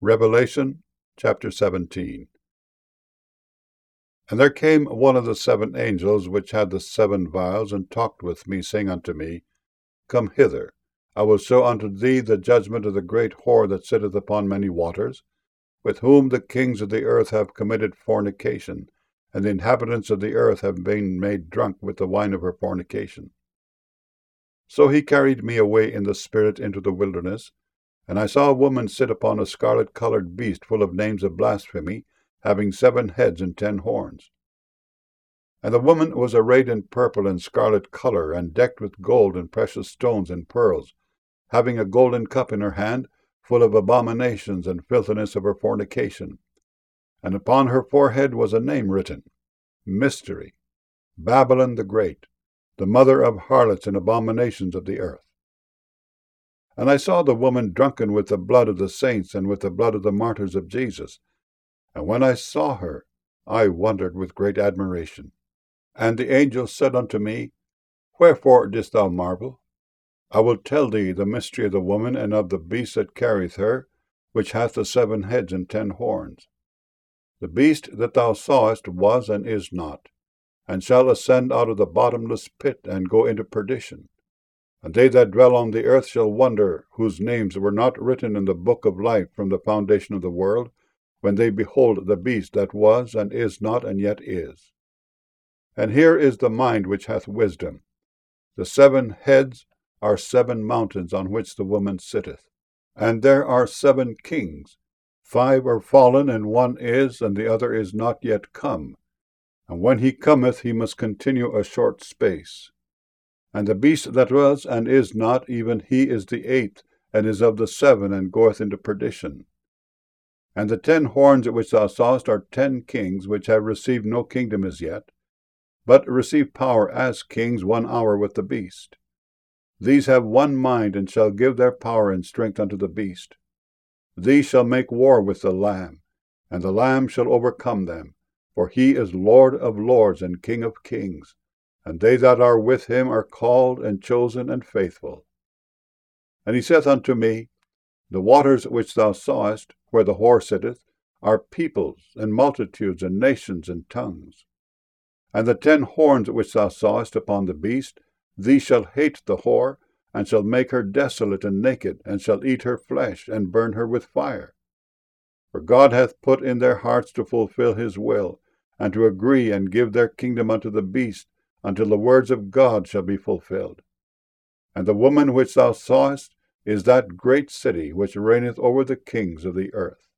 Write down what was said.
Revelation chapter 17. And there came one of the seven angels which had the seven vials, and talked with me, saying unto me, Come hither, I will show unto thee the judgment of the great whore that sitteth upon many waters, with whom the kings of the earth have committed fornication, and the inhabitants of the earth have been made drunk with the wine of her fornication. So he carried me away in the spirit into the wilderness, and I saw a woman sit upon a scarlet-colored beast full of names of blasphemy, having 7 heads and 10 horns. And the woman was arrayed in purple and scarlet color, and decked with gold and precious stones and pearls, having a golden cup in her hand, full of abominations and filthiness of her fornication. And upon her forehead was a name written, Mystery, Babylon the Great, the mother of harlots and abominations of the earth. And I saw the woman drunken with the blood of the saints and with the blood of the martyrs of Jesus. And when I saw her, I wondered with great admiration. And the angel said unto me, Wherefore didst thou marvel? I will tell thee the mystery of the woman and of the beast that carrieth her, which hath the 7 heads and 10 horns. The beast that thou sawest was and is not, and shall ascend out of the bottomless pit, and go into perdition. And they that dwell on the earth shall wonder, whose names were not written in the book of life from the foundation of the world, when they behold the beast that was, and is not, and yet is. And here is the mind which hath wisdom. The 7 heads are 7 mountains on which the woman sitteth. And there are 7 kings. 5 are fallen, and 1 is, and the other is not yet come. And when he cometh, he must continue a short space. And the beast that was and is not, even he is the 8th, and is of the 7, and goeth into perdition. And the 10 horns which thou sawest are 10 kings, which have received no kingdom as yet, but receive power as kings 1 hour with the beast. These have one mind, and shall give their power and strength unto the beast. These shall make war with the Lamb, and the Lamb shall overcome them, for he is Lord of lords and King of kings. And they that are with him are called and chosen and faithful. And he saith unto me, The waters which thou sawest, where the whore sitteth, are peoples, and multitudes, and nations, and tongues. And the 10 horns which thou sawest upon the beast, these shall hate the whore, and shall make her desolate and naked, and shall eat her flesh, and burn her with fire. For God hath put in their hearts to fulfill his will, and to agree and give their kingdom unto the beast, until the words of God shall be fulfilled. And the woman which thou sawest is that great city which reigneth over the kings of the earth.